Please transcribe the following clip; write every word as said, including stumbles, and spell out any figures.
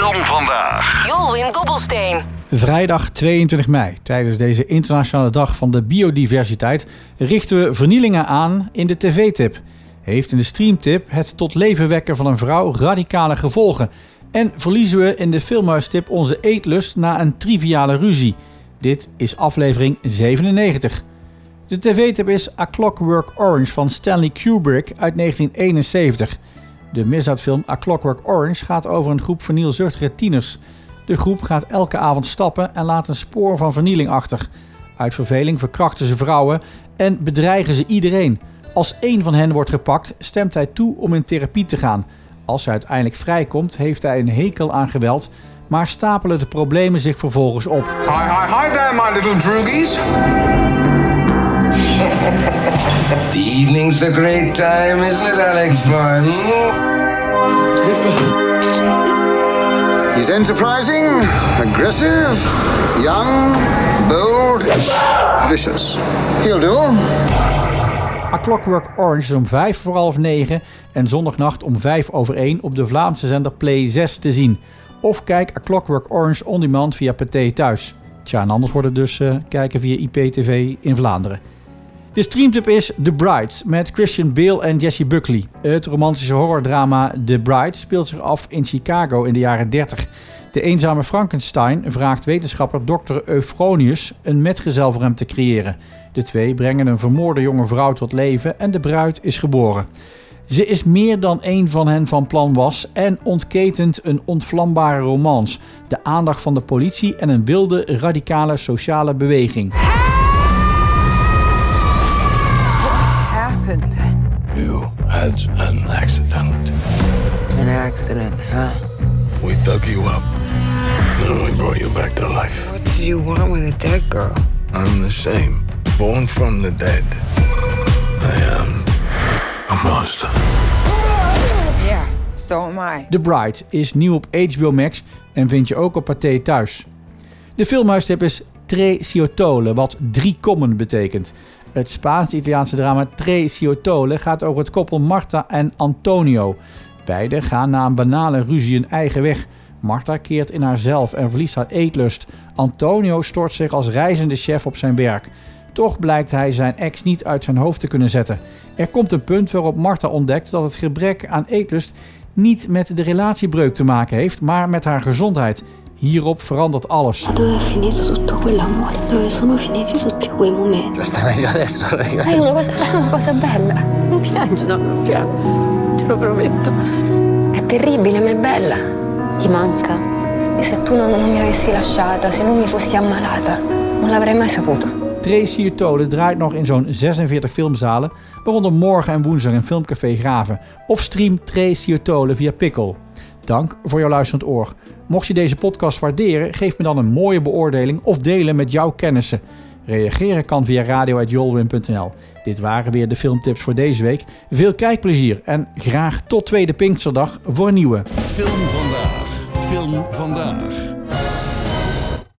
Film Vandaag. Jolwin Dobbelsteen. Vrijdag tweeëntwintig mei, tijdens deze internationale dag van de biodiversiteit, richten we vernielingen aan in de tv-tip. Heeft in de streamtip het tot leven wekken van een vrouw radicale gevolgen? En verliezen we in de filmhuistip onze eetlust na een triviale ruzie? Dit is aflevering zevenennegentig. De tv-tip is A Clockwork Orange van Stanley Kubrick uit negentien eenenzeventig. De misdaadfilm A Clockwork Orange gaat over een groep vernielzuchtige tieners. De groep gaat elke avond stappen en laat een spoor van vernieling achter. Uit verveling verkrachten ze vrouwen en bedreigen ze iedereen. Als één van hen wordt gepakt, stemt hij toe om in therapie te gaan. Als hij uiteindelijk vrijkomt, heeft hij een hekel aan geweld, maar stapelen de problemen zich vervolgens op. Hi, hi, hi there, my little droogies. The evening's the great time, isn't it, Alex Bun? He's enterprising, aggressive, young, bold, vicious. He'll do. A Clockwork Orange is om vijf voor half negen en zondagnacht om vijf over één op de Vlaamse zender Play zes te zien. Of kijk A Clockwork Orange on demand via Pathé Thuis. Tja, en anders wordt het dus uh, kijken via I P T V in Vlaanderen. De streamtip is The Bride met Christian Bale en Jessie Buckley. Het romantische horrordrama The Bride speelt zich af in Chicago in de jaren dertig. De eenzame Frankenstein vraagt wetenschapper dokter Euphronius een metgezel voor hem te creëren. De twee brengen een vermoorde jonge vrouw tot leven en de bruid is geboren. Ze is meer dan één van hen van plan was en ontketent een ontvlambare romance, de aandacht van de politie en een wilde, radicale sociale beweging. You had an accident. An accident, huh? We dug you up, then we brought you back to life. What did you want with a dead girl? I'm the same, born from the dead. I am a monster. Yeah, so am I. The Bride is nieuw op H B O Max en vind je ook op Pathé Thuis. De filmhuistip is Tre Ciotole, wat drie kommen betekent. Het Spaans-Italiaanse drama Tre Ciotole gaat over het koppel Marta en Antonio. Beiden gaan na een banale ruzie een eigen weg. Marta keert in haarzelf en verliest haar eetlust. Antonio stort zich als reizende chef op zijn werk. Toch blijkt hij zijn ex niet uit zijn hoofd te kunnen zetten. Er komt een punt waarop Marta ontdekt dat het gebrek aan eetlust niet met de relatiebreuk te maken heeft, maar met haar gezondheid. Hierop verandert alles. Dove è finito tutto quell'amore? Dove sono finiti tutti quei momenti? Sta meglio adesso, ragazzi. È una cosa, è una cosa bella. Non piangi, no, non piangi. Te lo prometto. È terribile, ma è bella. Ti manca. E se tu non, non mi avessi lasciata, se non mi fossi ammalata, non l'avrei mai saputo. Tre Ciotole draait nog in zo'n zesenveertig filmzalen, waaronder morgen en woensdag in Filmcafé Graven. Of stream Tre Ciotole via Pickle. Dank voor jouw luisterend oor. Mocht je deze podcast waarderen, geef me dan een mooie beoordeling of delen met jouw kennissen. Reageren kan via radio at jolwin punt n l. Dit waren weer de filmtips voor deze week. Veel kijkplezier en graag tot tweede Pinksterdag voor een nieuwe. Film Vandaag. Film Vandaag.